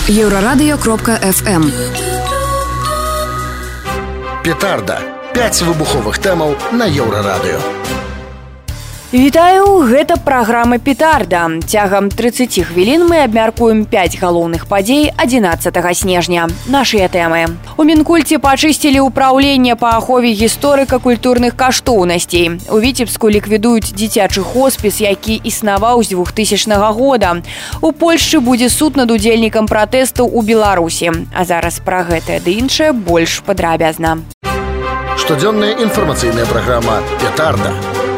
Еўрарадыё.фм. Петарда. 5 выбуховых тэмаў на Еўрарадыё. Вітаю, гэта праграма «Петарда». Цягам 30 хвілін мы абмяркуем 5 галоўных падзей 11 снежня. Нашыя тэмы. У Мінкульце пачысцілі ўпраўленне па ахове гісторыка-культурных каштоўнасцей. У Віцебску ліквідуюць дзіцячы хоспіс, які існаваў з 2000 года. У Польшчы будзе суд над удзельнікам пратэстаў у Беларусі. А зараз пра гэтае ды іншае больш падрабязна. Штодзённая інфармацыйная праграма «Петарда».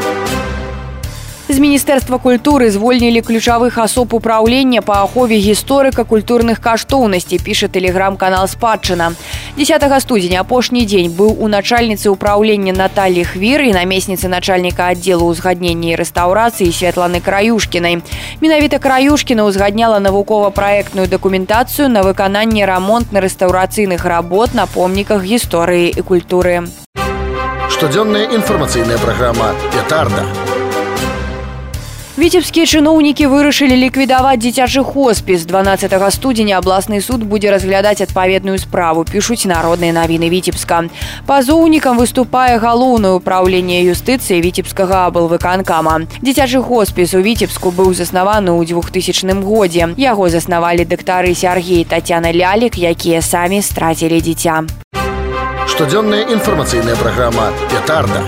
З Міністэрства культуры звольнілі ключавых асоб управлення па ахове гісторыка-культурных каштоўнасцей, піша тэлеграм-канал «Спадчына». 10 студзеня апошні дзень быў у начальніцы ўпраўлення Натальі Хвір і намесніцы начальніка аддзелу ўзгаднення і рэстаўрацыі Святланы Краюшкінай. Менавіта Краюшкіна ўзгадняла навукова-праектную дакументацыю на выкананне рамонтна-рэстаўрацыйных работ на помніках гісторыі і культуры. Штодзённая інфармацыйная праграма «Петарда». Віцебскія чыноўнікі вырашылі ліквідаваць дзіцячы хоспіс. 12 студзеня абласны суд будзе разглядаць адпаведную справу, пішуць народныя навіны Віцебска. Пазоўнікам выступае галоўнае ўпраўленне юстыцыі Віцебскага аблвыканкама. Дзіцячы хоспіс у Віцебску быў заснаваны ў 2000 годзе. Яго заснавалі дактары Сяргей і Тацяна Лялік, якія самі страцілі дзіця. Штодзённая інфармацыйная праграма «Петарда».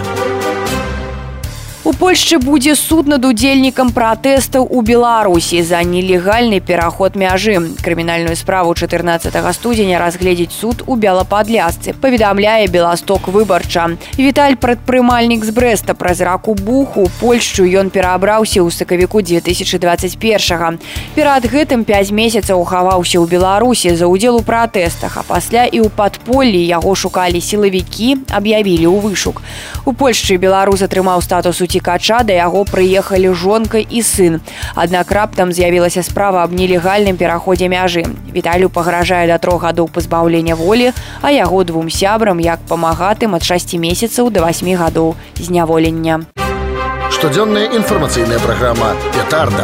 У Польшчы будзе суд над удзельнікам пратэстаў у Беларусі за нелегальны пераход мяжы. Крымінальную справу 14 студзеня разгледзіць суд у Белападлязцы, паведамляе Беласток выбарча. Віталь, прадпрымальнік з Брэста, праз раку Буху у Польшчу ён перабраўся ў сакавіку 2021. Перад гэтым 5 месяцаў хаваўся ў Беларусі за ўдзел у пратэстах, а пасля і ў падполлі яго шукалі сілавікі, аб'явілі ў вышук. У Польшчы беларус атрымаў статус уцікача, да яго прыехалі жонка і сын. Аднак раптам з'явілася справа аб нелегальным пераходзе мяжы. Віталю пагражае да 3 гадоў пазбаўлення волі, а яго 2 сябрам як памагатым ад 6 месяцаў да 8 гадоў зняволення. Штодзённая інфармацыйная праграма «Петарда».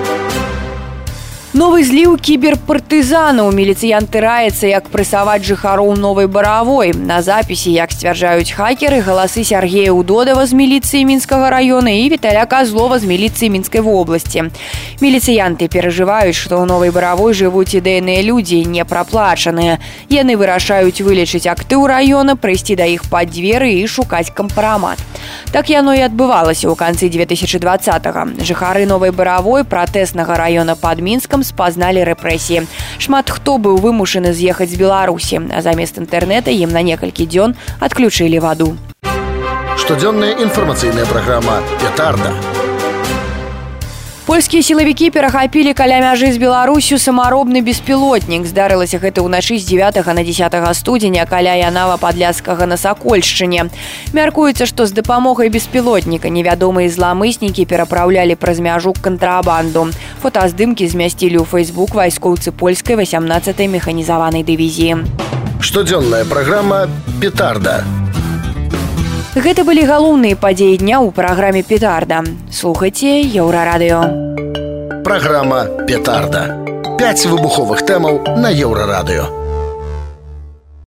Новы зліў кіберпартызанаў. Міліцыянты раяцца, як прэсаваць жыхароў Новай Баравой. На запісе, як сцвярджаюць хакеры, галасы Сяргея Удодава з міліцыі Мінскага раёна і Віталя Казлова з міліцыі Мінскай вобласці. Міліцыянты перажываюць, што ў Новай Баравой жывуць ідэйныя людзі, не праплачаныя. Яны вырашаюць вылечыць актыў раёна, прыйсці да іх пад дзверы і шукаць кампрамат. Так яно і адбывалася ў канцы 2020-го. Жыхары Новай Баравой пратэснага раёна пад Мінскам спазналі рэпрэсіі. Шмат хто быў вымушаны з'ехаць з Беларусі, а замест інтэрнэта ім на некалькі дзён адключылі ваду. Штодзённая інфармацыйная праграма «Петарда». Польскія сілавікі перахапілі каля мяжы з Беларусю самаробны беспілотнік. Здарылася гэта ўначы з 9 на 10 студзеня каля Янава-Падляцкага на Сакольшчыне. Мяркуецца, што з дапамогай беспілотніка невядомыя зламыснікі перапраўлялі праз мяжу кантрабанду. Фотаздымкі змясцілі ў Фэйсбук вайскоўцы польскай 18-й механізаванай дывізіі. Штодзённая праграма «Петарда». Гэта былі галоўныя падзеі дня ў праграме «Петарда». Слухайце Еўрарадыё. Праграма «Петарда». 5 выбуховых тэмаў на Еўрарадыё.